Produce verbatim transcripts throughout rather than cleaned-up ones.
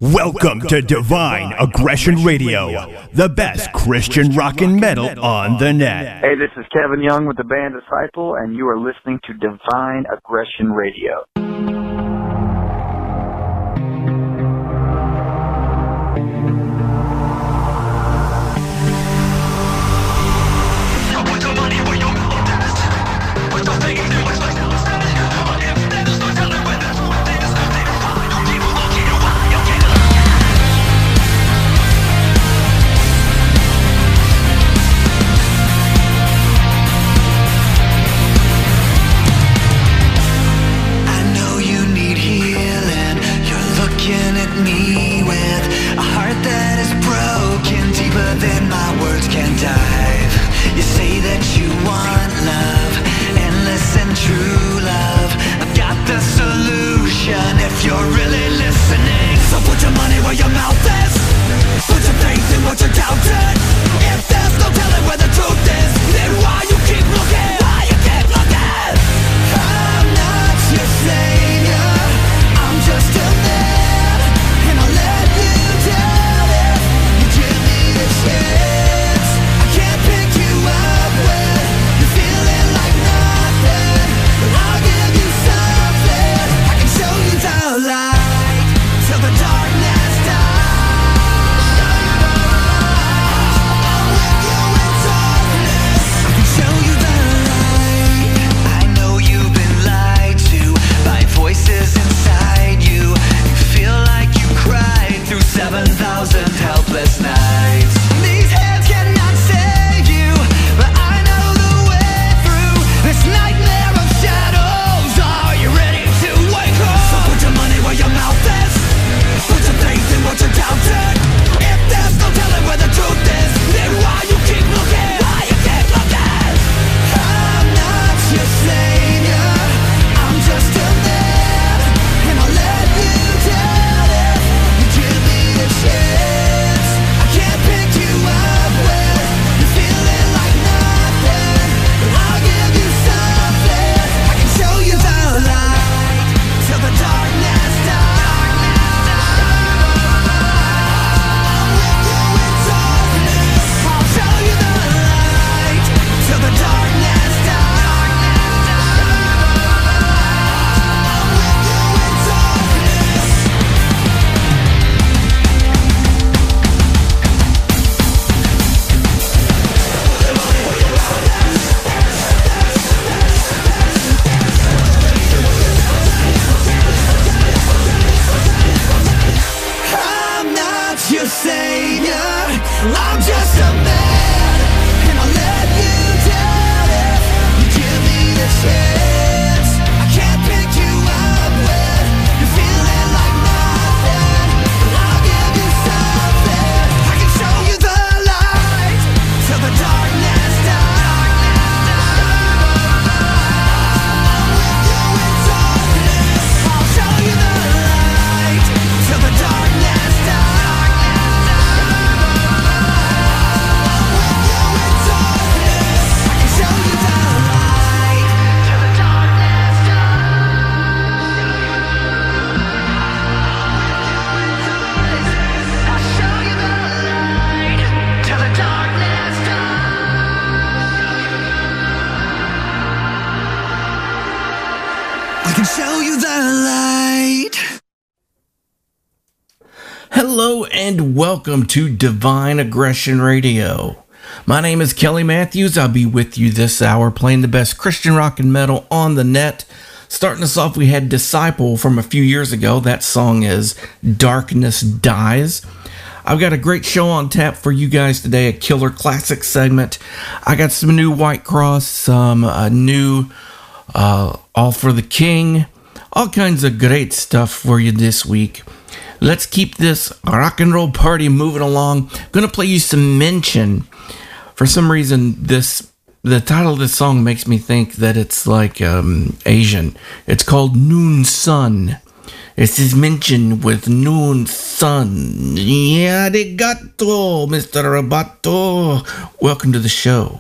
Welcome to Divine Aggression Radio, the best Christian rock and metal on the net. Hey, this is Kevin Young with the band Disciple, and you are listening to Divine Aggression Radio. Hello and welcome to Divine Aggression Radio. My name is Kelly Matthews. I'll be with you this hour playing the best Christian rock and metal on the net. Starting us off, we had Disciple from a few years ago. That song is Darkness Dies. I've got a great show on tap for you guys today, a killer classic segment. I got some new White Cross, some uh, new uh, All for the King, all kinds of great stuff for you this week. Let's keep this rock and roll party moving along. I'm going to play you some Mention. For some reason, this the title of this song makes me think that it's like um, Asian. It's called Noon Sun. This is Mention with Noon Sun. Yeah, arigato, Mister Roboto. Welcome to the show.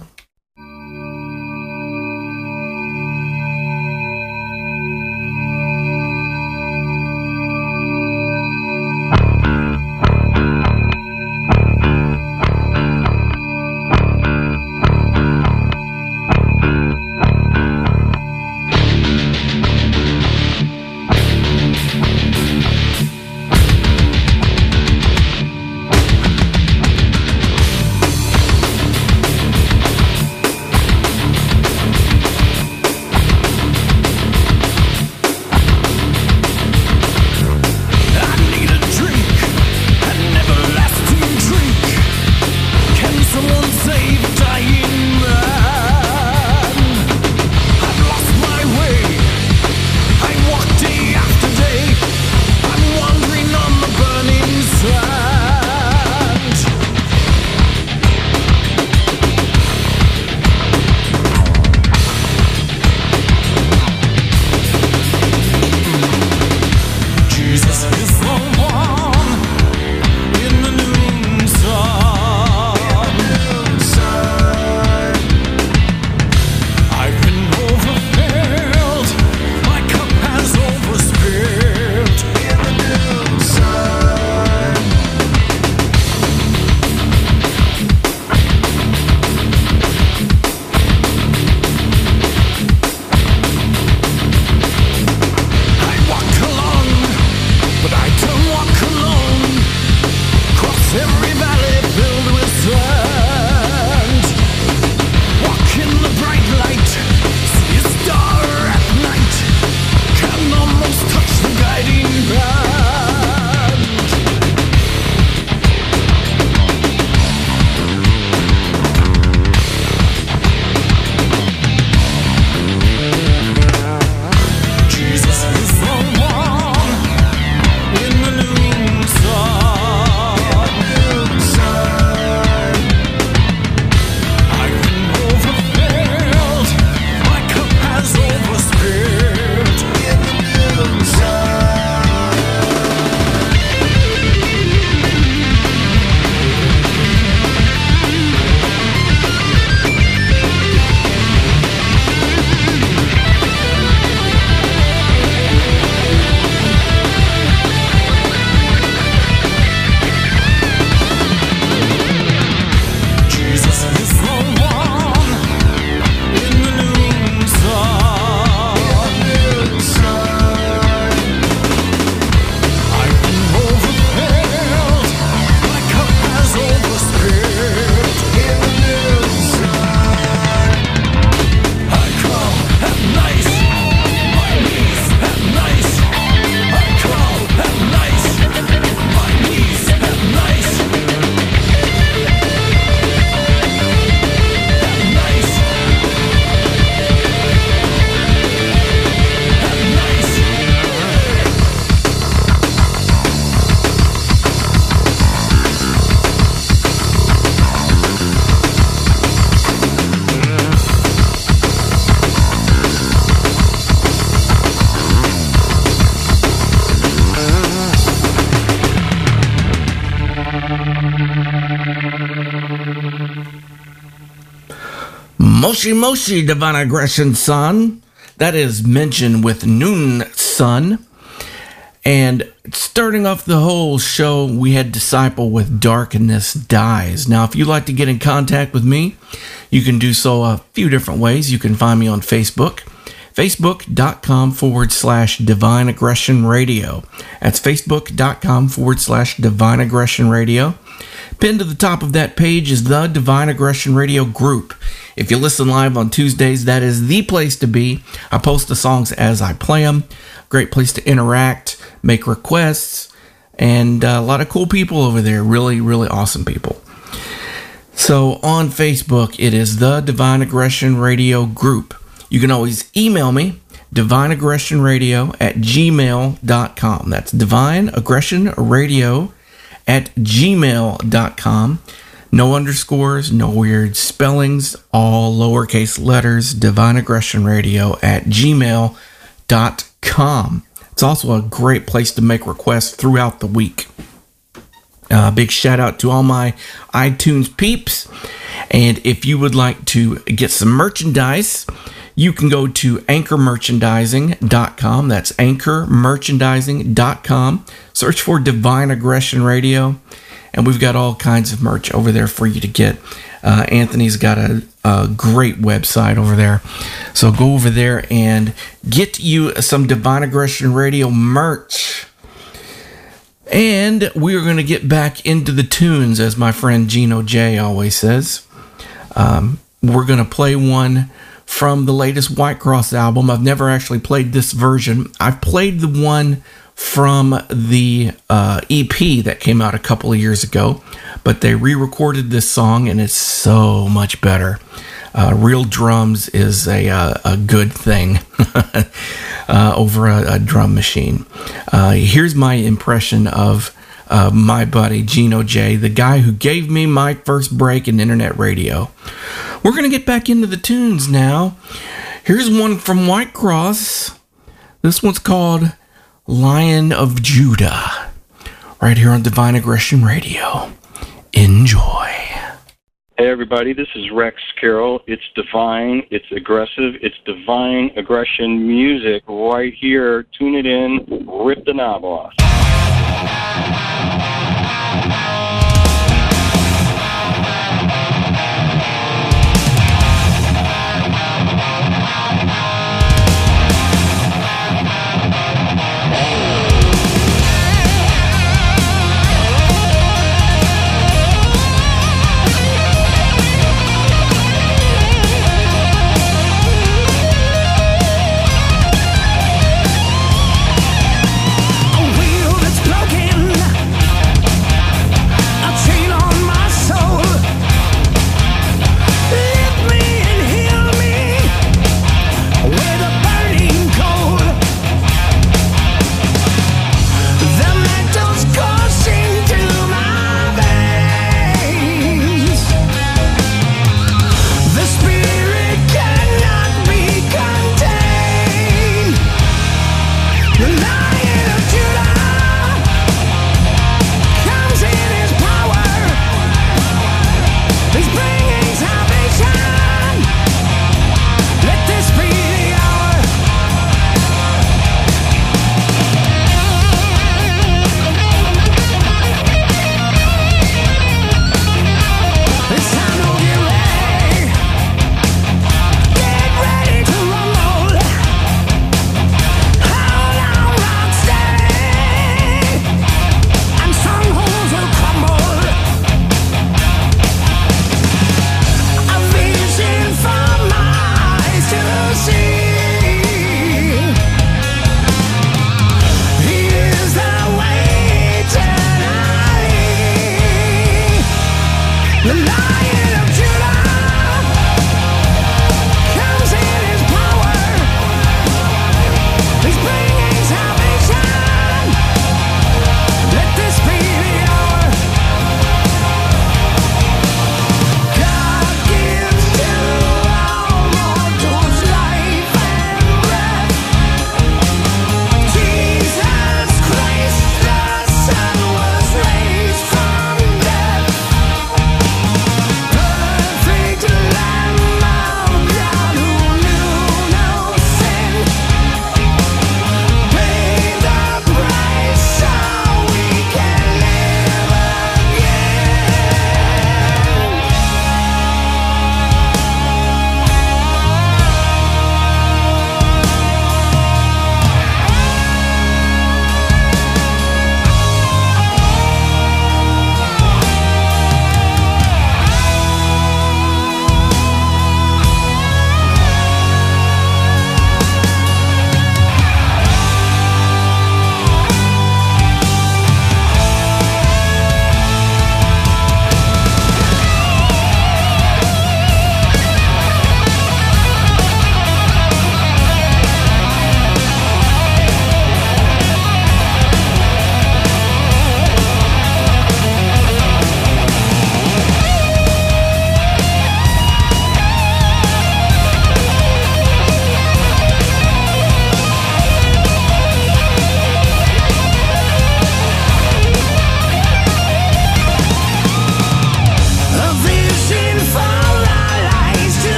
Moshi Moshi Divine Aggression Son. That is mentioned with Noon Sun. And starting off the whole show, we had Disciple with Darkness Dies. Now, if you'd like to get in contact with me, you can do so a few different ways. You can find me on Facebook, facebook.com forward slash Divine Aggression Radio. That's facebook.com forward slash Divine Aggression Radio. Pinned to the top of that page is the Divine Aggression Radio group. If you listen live on Tuesdays, that is the place to be. I post the songs as I play them. Great place to interact, make requests, and uh, a lot of cool people over there. Really, really awesome people. So on Facebook, it is the Divine Aggression Radio group. You can always email me, divineaggressionradio at gmail dot com. That's divineaggressionradio at gmail dot com. No underscores, no weird spellings, all lowercase letters, divineaggressionradio at gmail dot com. It's also a great place to make requests throughout the week. Uh, big shout out to all my iTunes peeps. And if you would like to get some merchandise, you can go to anchor merchandising dot com. That's anchor merchandising dot com. Search for Divine Aggression Radio, and we've got all kinds of merch over there for you to get. Uh, Anthony's got a, a great website over there. So go over there and get you some Divine Aggression Radio merch. And we are going to get back into the tunes, as my friend Gino J always says. Um, we're going to play one from the latest White Cross album. I've never actually played this version. I've played the one from the uh, E P that came out a couple of years ago, but they re-recorded this song and it's so much better. Uh, real drums is a uh, a good thing uh, over a, a drum machine. Uh, here's my impression of uh, my buddy Gino J, the guy who gave me my first break in internet radio. We're going to get back into the tunes now. Here's one from White Cross. This one's called Lion of Judah, right here on Divine Aggression Radio. Enjoy. Hey everybody, this is Rex Carroll. It's divine, it's aggressive, it's divine aggression music right here. Tune it in, rip the knob off. A wheel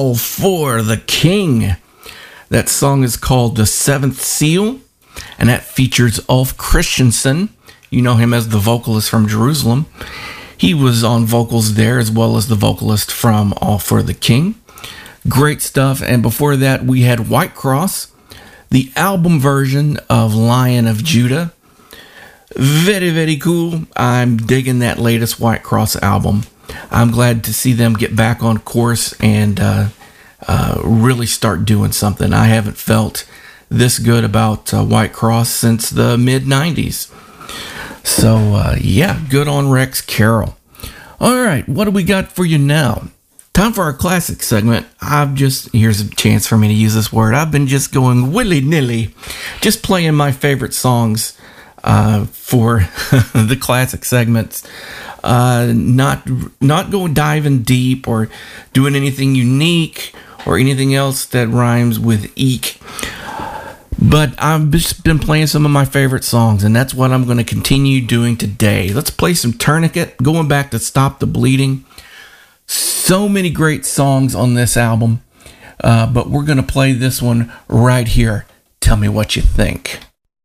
All for the King. That song is called The Seventh Seal, and that features Ulf Christensen. You know him as the vocalist from Jerusalem. He was on vocals there as well as the vocalist from All for the King. Great stuff. And before that, we had Whitecross, the album version of Lion of Judah. Very, very cool. I'm digging that latest Whitecross album. I'm glad to see them get back on course and uh, uh, really start doing something. I haven't felt this good about uh, Whitecross since the mid nineties. So, uh, yeah, good on Rex Carroll. All right, what do we got for you now? Time for our classic segment. I've just, here's a chance for me to use this word. I've been just going willy-nilly, just playing my favorite songs uh, for the classic segments. Uh, not not going diving deep or doing anything unique or anything else that rhymes with eek. But I've just been playing some of my favorite songs, and that's what I'm going to continue doing today. Let's play some Tourniquet, going back to Stop the Bleeding. So many great songs on this album, uh, but we're going to play this one right here. Tell me what you think.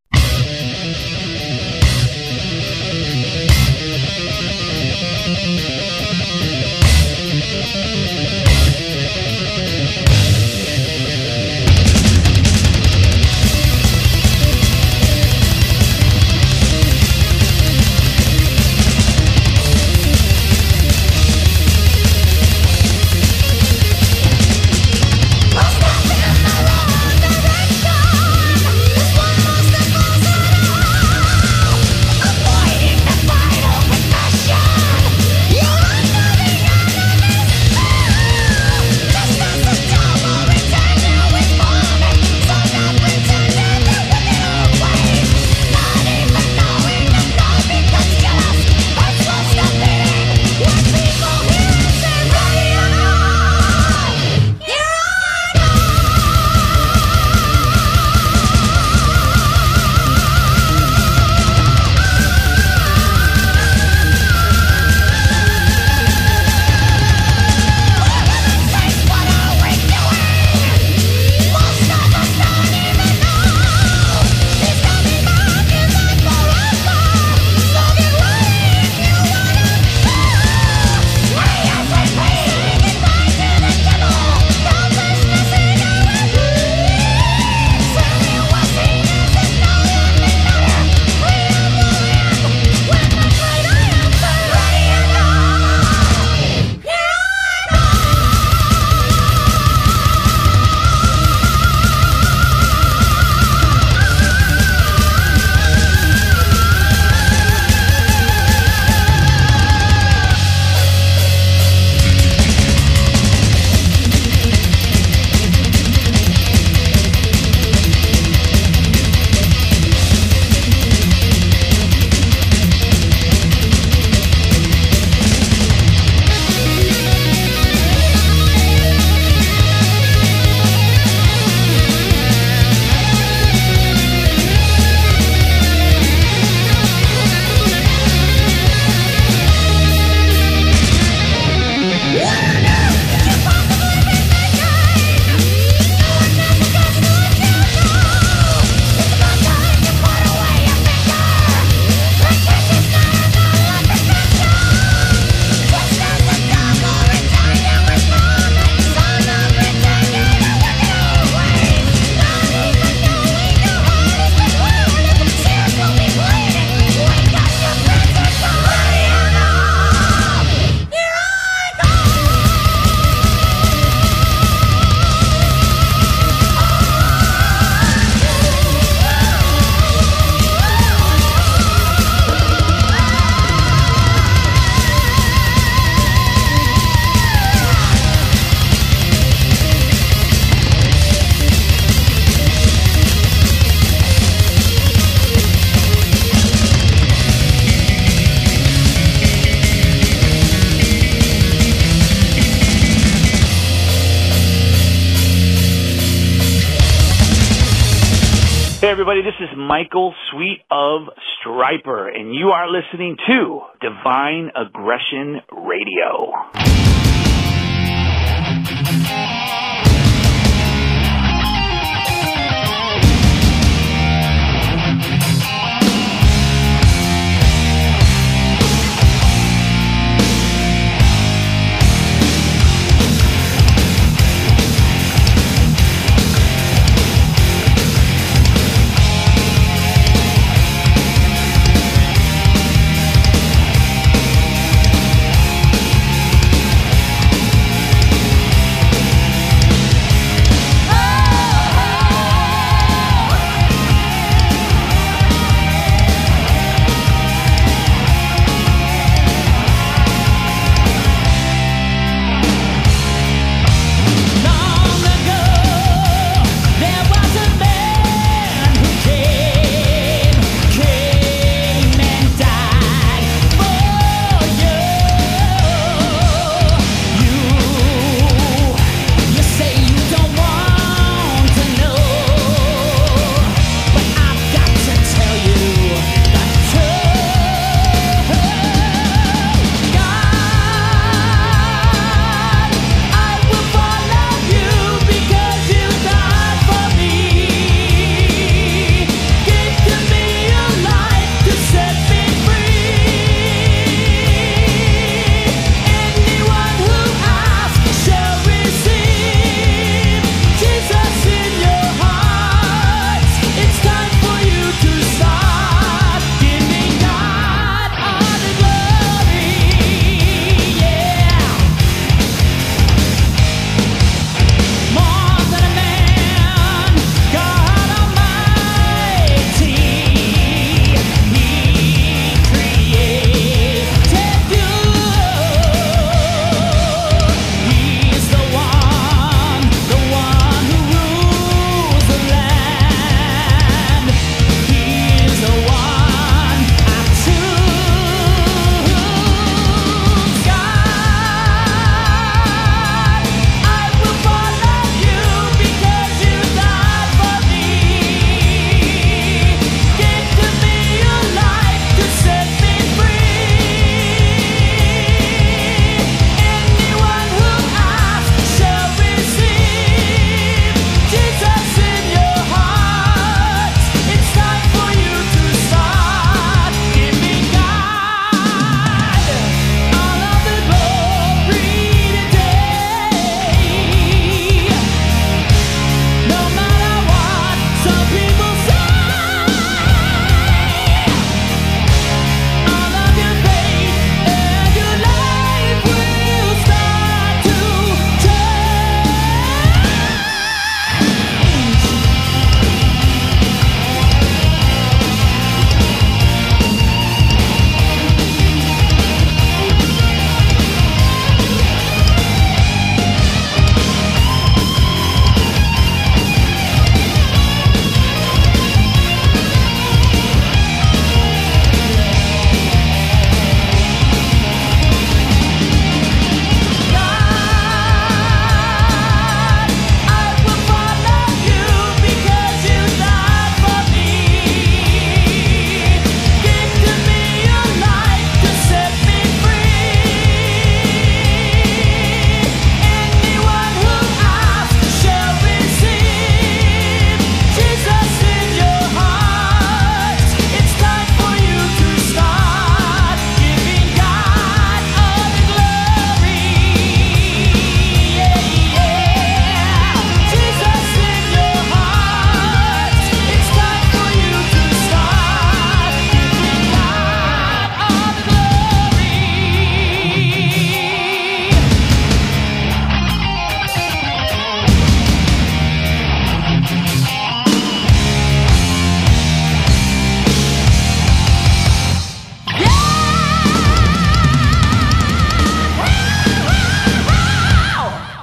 Hey everybody, this is Michael Sweet of Striper, and you are listening to Divine Aggression Radio.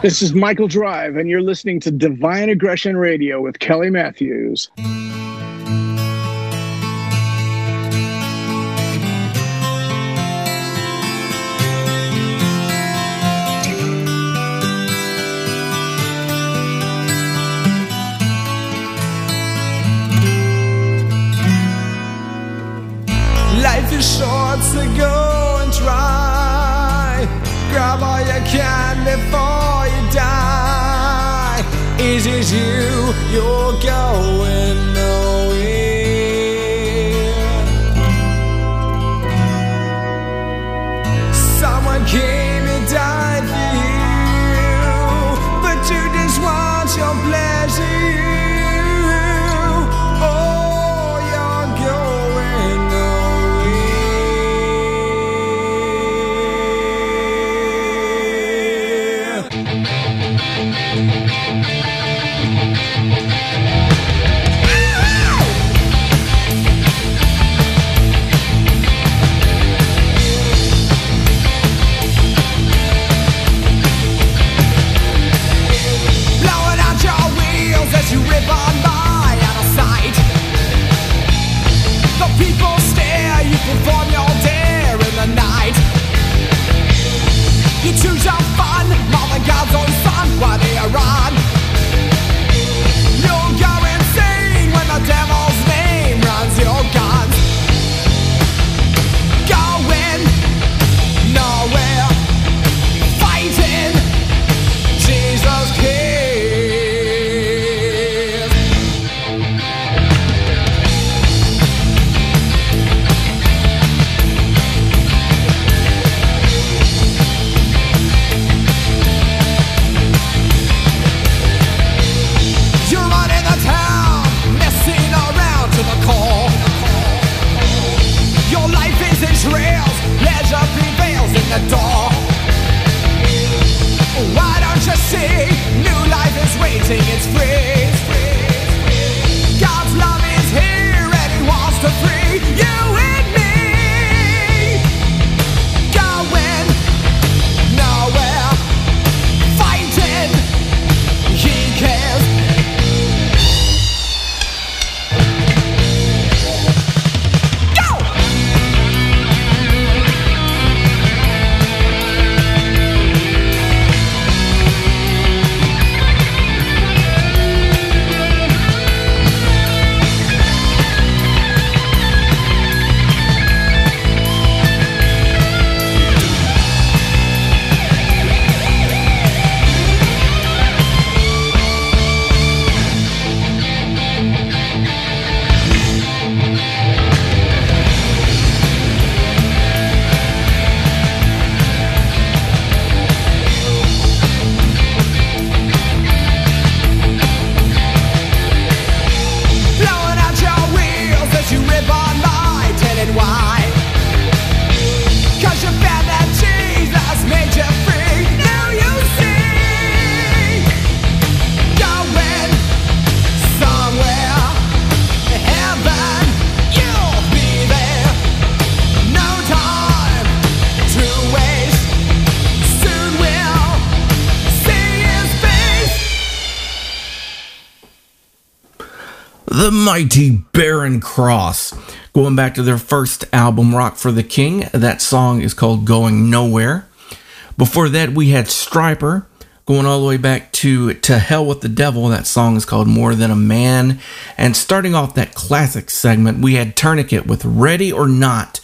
This is Michael Drive, and you're listening to Divine Aggression Radio with Kelly Matthews. Life is short, so go and try. Grab all you can before you die. Is it you? You're going nowhere. Someone came and died for you, but you just want your pleasure. Oh, you're going as you rip on by out of sight. The people stare, you perform your dare in the night. You choose your fun, all the God's own son, while they are on. You'll go insane when the devil's name runs your guns. Going nowhere, fighting Jesus King. Trails, pleasure prevails in the door. Why don't you see? New life is waiting, it's free. God's love is here and He wants to free you and me. Going nowhere, fighting, He cares. The mighty Barren Cross, going back to their first album, Rock for the King. That song is called Going Nowhere. Before that, we had Stryper, going all the way back to To Hell with the Devil. That song is called More Than a Man. And starting off that classic segment, we had Tourniquet with Ready or Not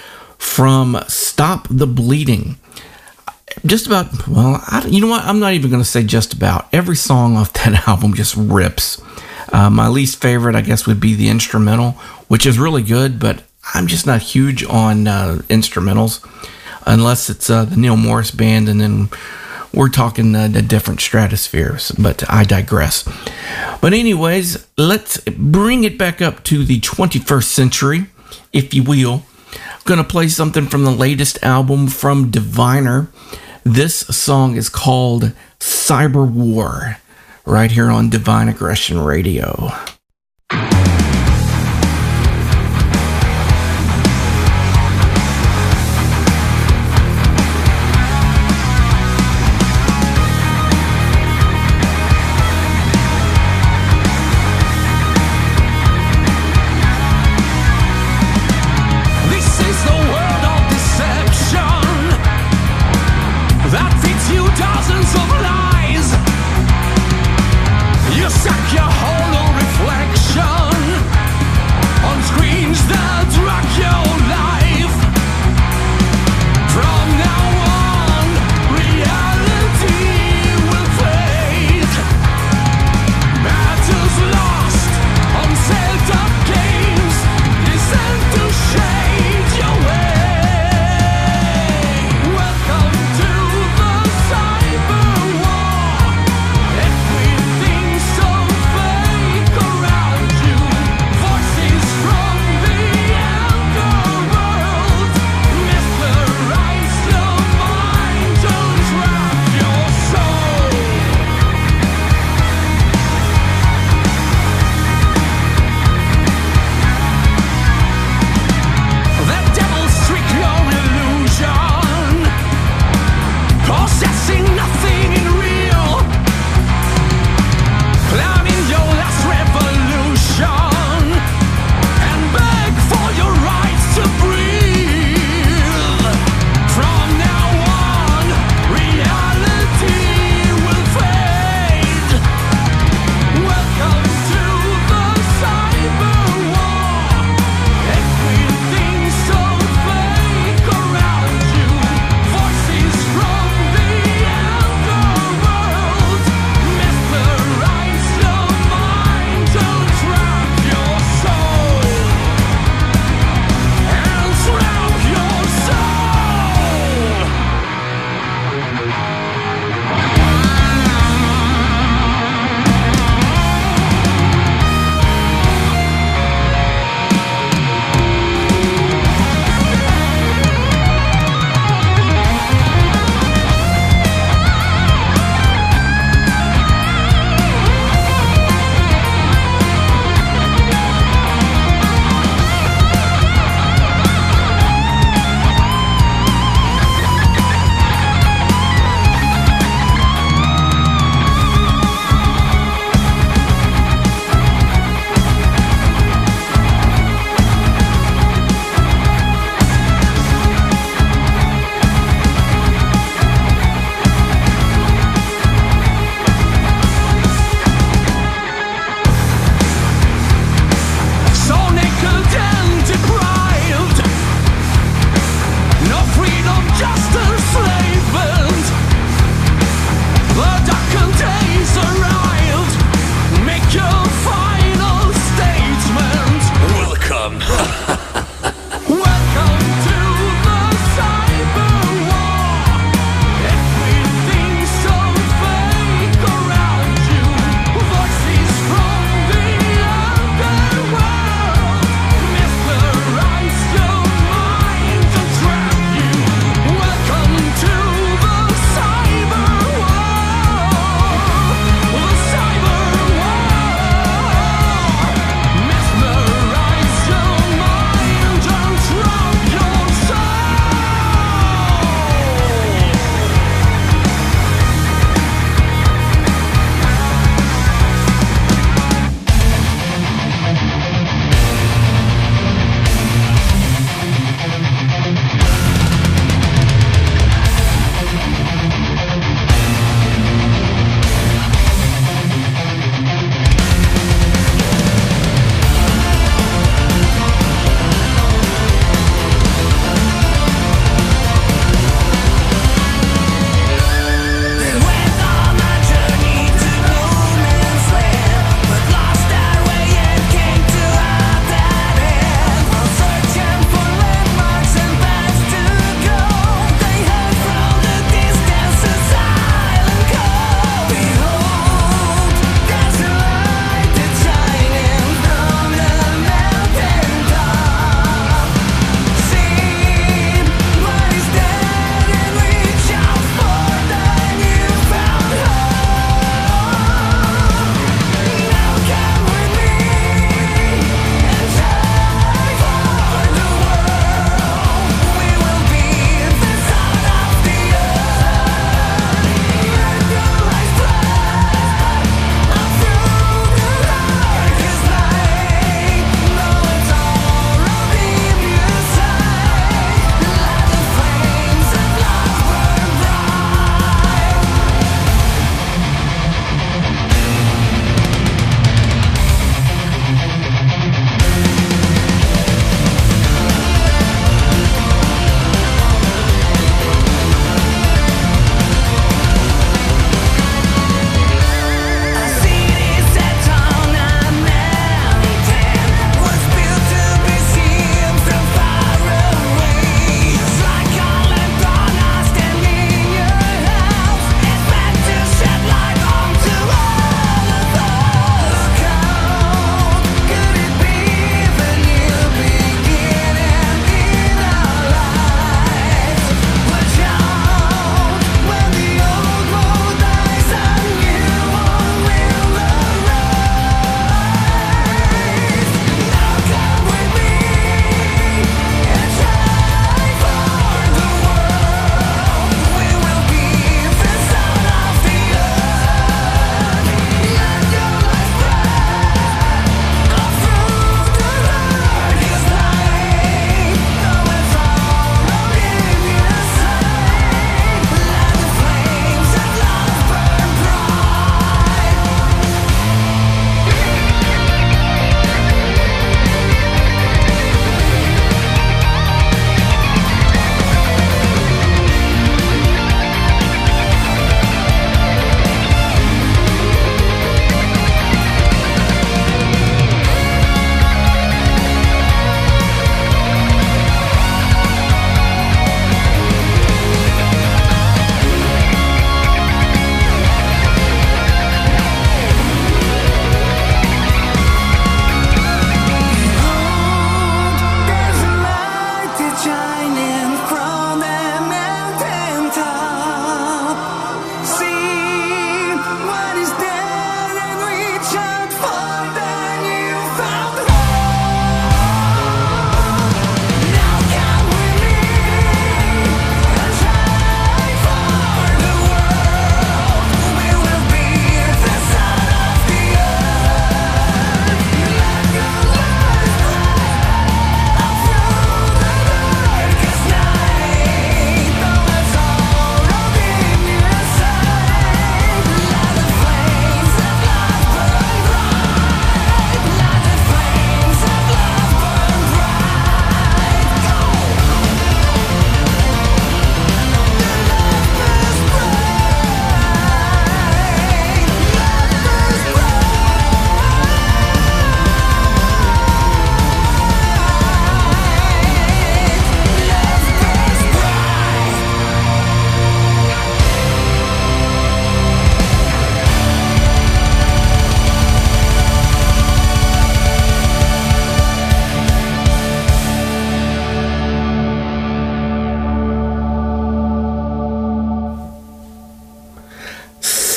from Stop the Bleeding. Just about, well, I, you know what? I'm not even going to say just about. Every song off that album just rips. Uh, my least favorite, I guess, would be the instrumental, which is really good, but I'm just not huge on uh, instrumentals unless it's uh, the Neil Morris Band, and then we're talking uh, the different stratospheres, but I digress. But anyways, let's bring it back up to the twenty-first century, if you will. I'm going to play something from the latest album from Diviner. This song is called Cyber War, right here on Divine Aggression Radio.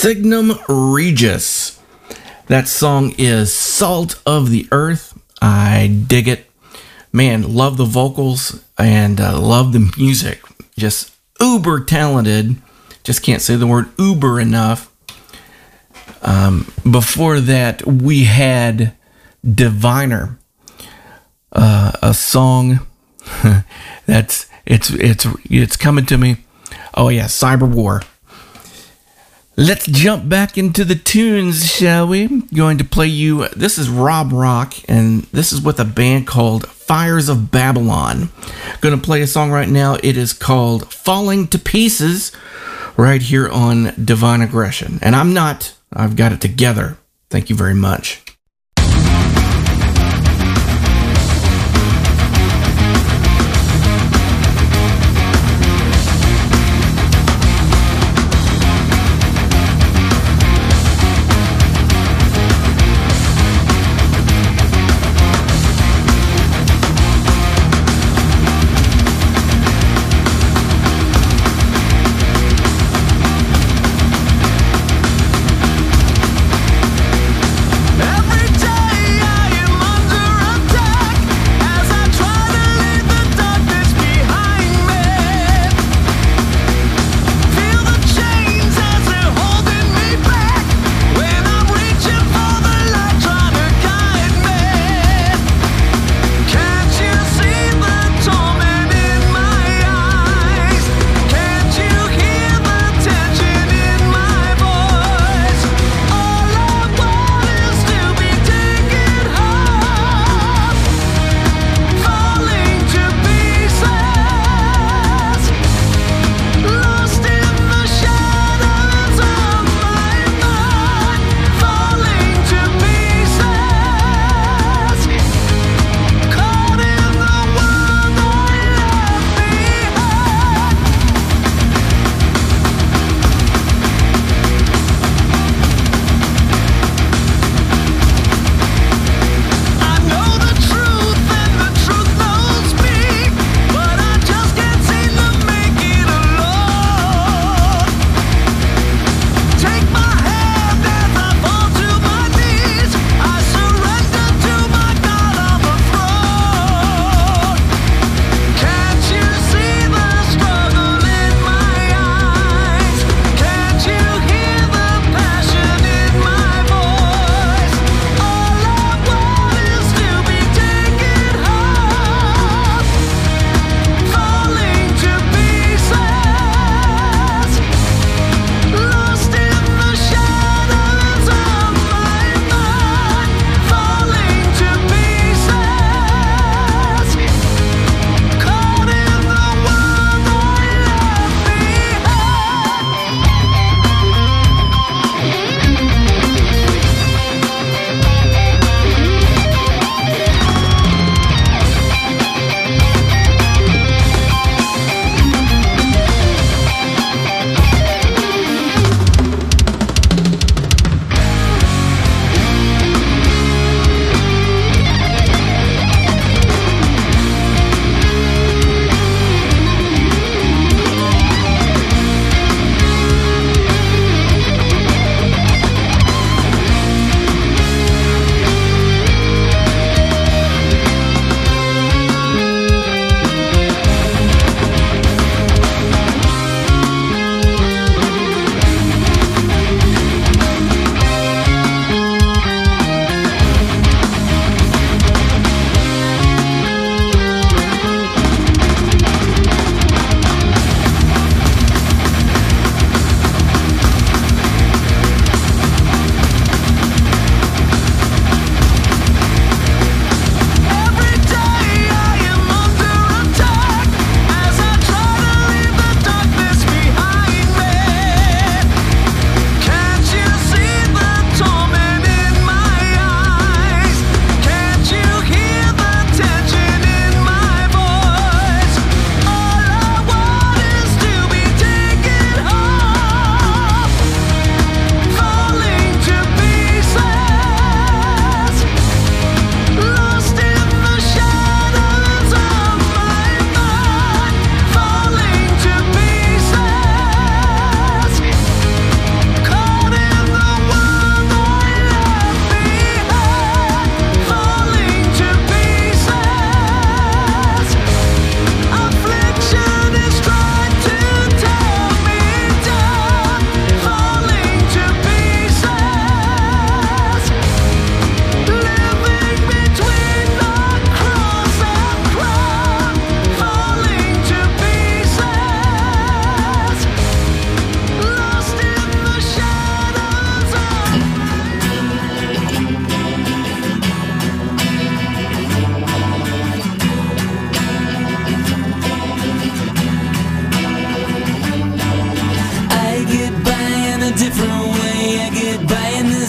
Signum Regis. That song is Salt of the Earth. I dig it. Man, love the vocals and uh, love the music. Just uber talented. Just can't say the word uber enough. Um, before that, we had Diviner, uh, a song that's it's it's it's coming to me. Oh yeah, Cyber War. Let's jump back into the tunes, shall we? Going to play you. This is Rob Rock, and this is with a band called Fires of Babylon. Going to play a song right now. It is called "Falling to Pieces," right here on Divine Aggression. And I'm not. I've got it together. Thank you very much. Every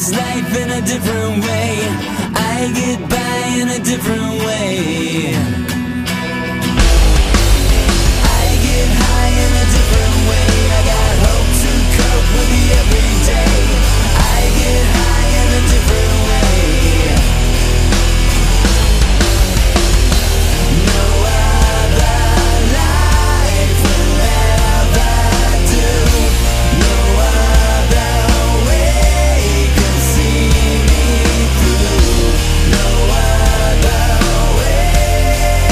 this life in a different way. I get by in a different way. I get high in a different way. I got hope to cope with the everyday. I get high in a different way. No other life will ever do. No other way can see me through. No other way.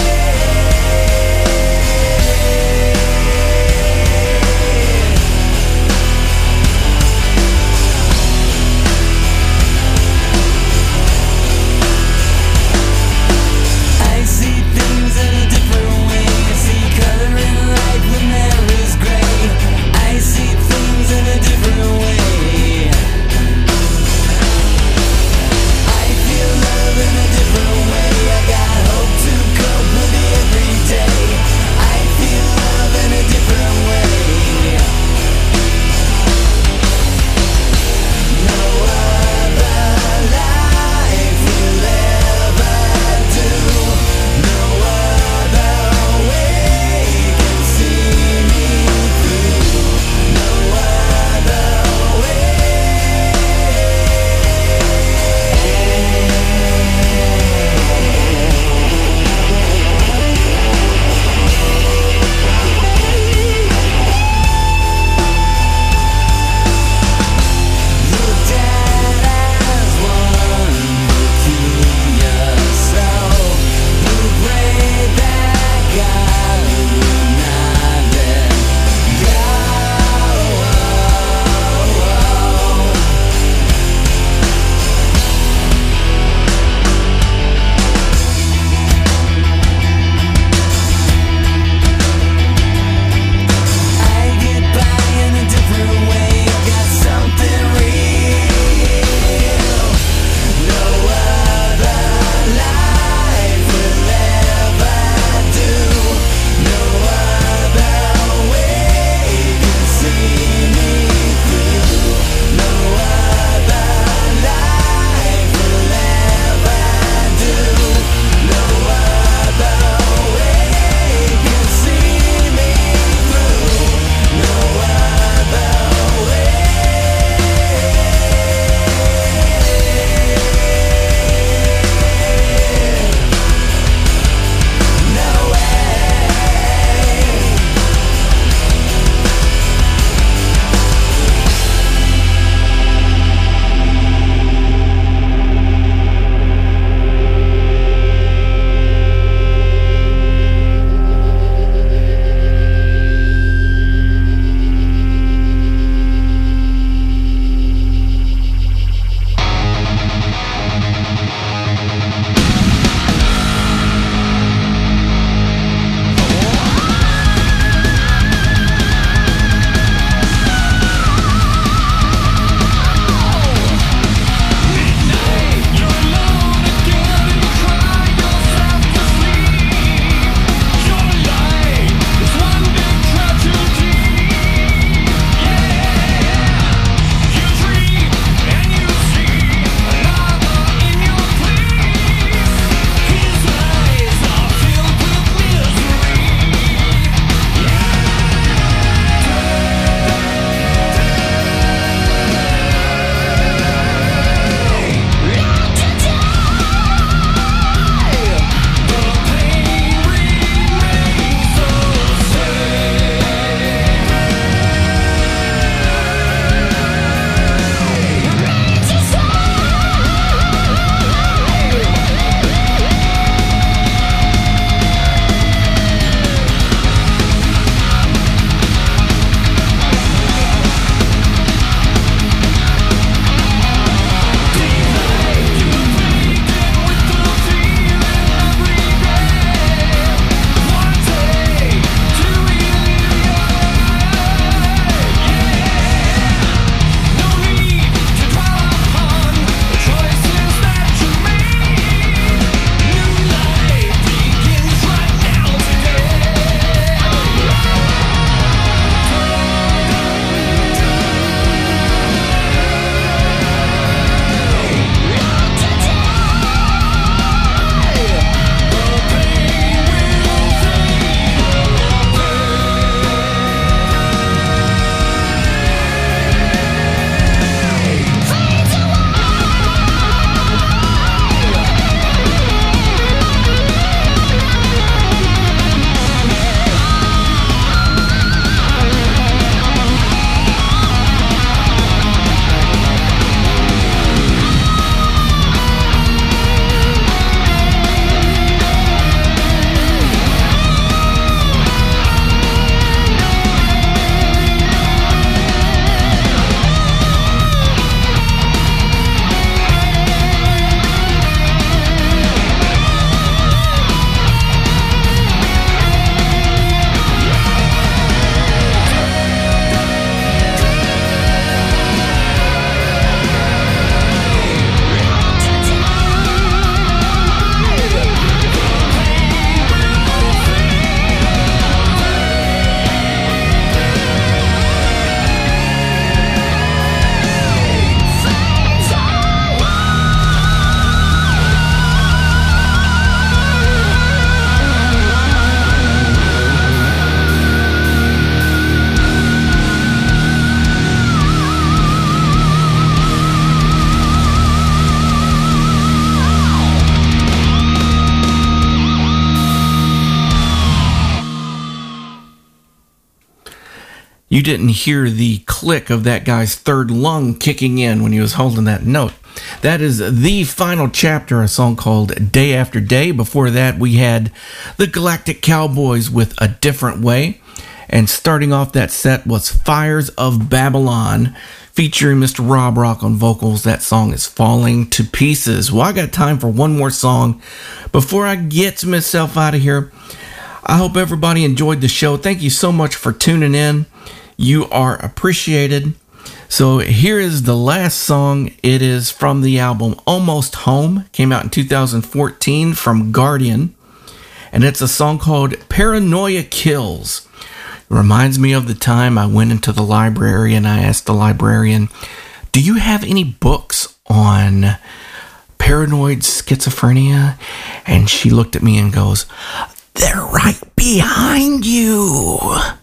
you didn't hear the click of that guy's third lung kicking in when he was holding that note. That is the final chapter, a song called Day After Day. Before that, we had the Galactic Cowboys with A Different Way. And starting off that set was Fires of Babylon, featuring Mister Rob Rock on vocals. That song is Falling to Pieces. Well, I got time for one more song before I get myself out of here. I hope everybody enjoyed the show. Thank you so much for tuning in. You are appreciated. So here is the last song. It is from the album Almost Home. Came out in two thousand fourteen from Guardian. And it's a song called Paranoia Kills. It reminds me of the time I went into the library and I asked the librarian, do you have any books on paranoid schizophrenia? And she looked at me and goes, they're right behind you.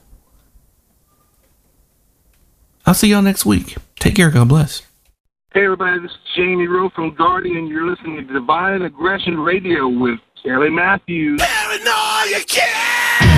I'll see y'all next week. Take care. God bless. Hey, everybody. This is Jamie Rowe from Guardian. You're listening to Divine Aggression Radio with Kelly Matthews. Paranoia Kills!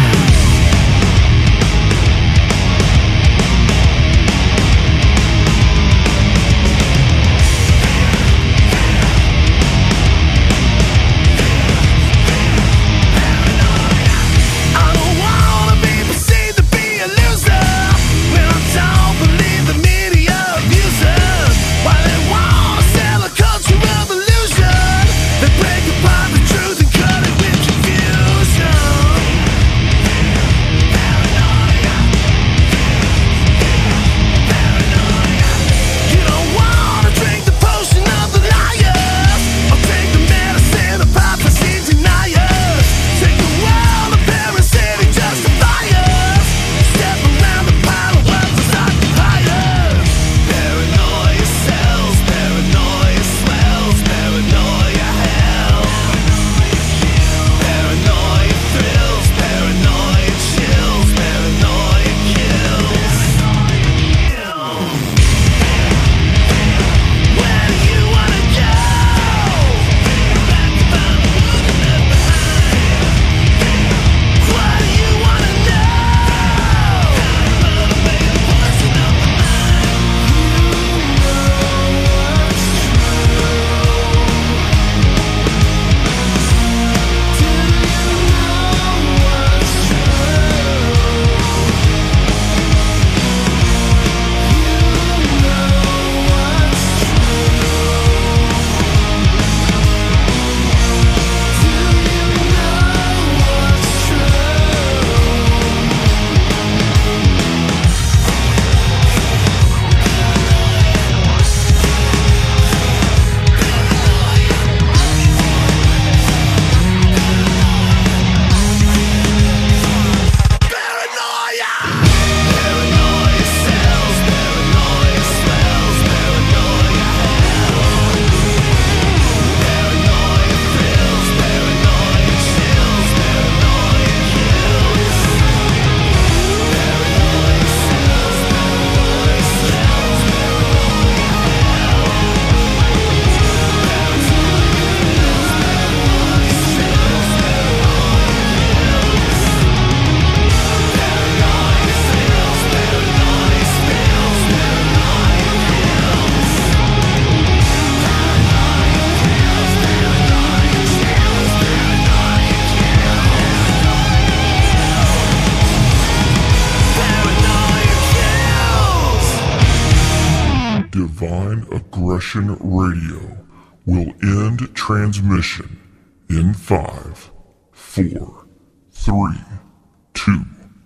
Divine Aggression Radio will end transmission in five, four, three, two,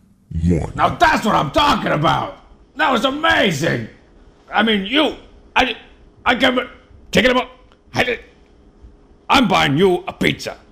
one. Now that's what I'm talking about. That was amazing. I mean, you, I, I can, take it about. I'm buying you a pizza.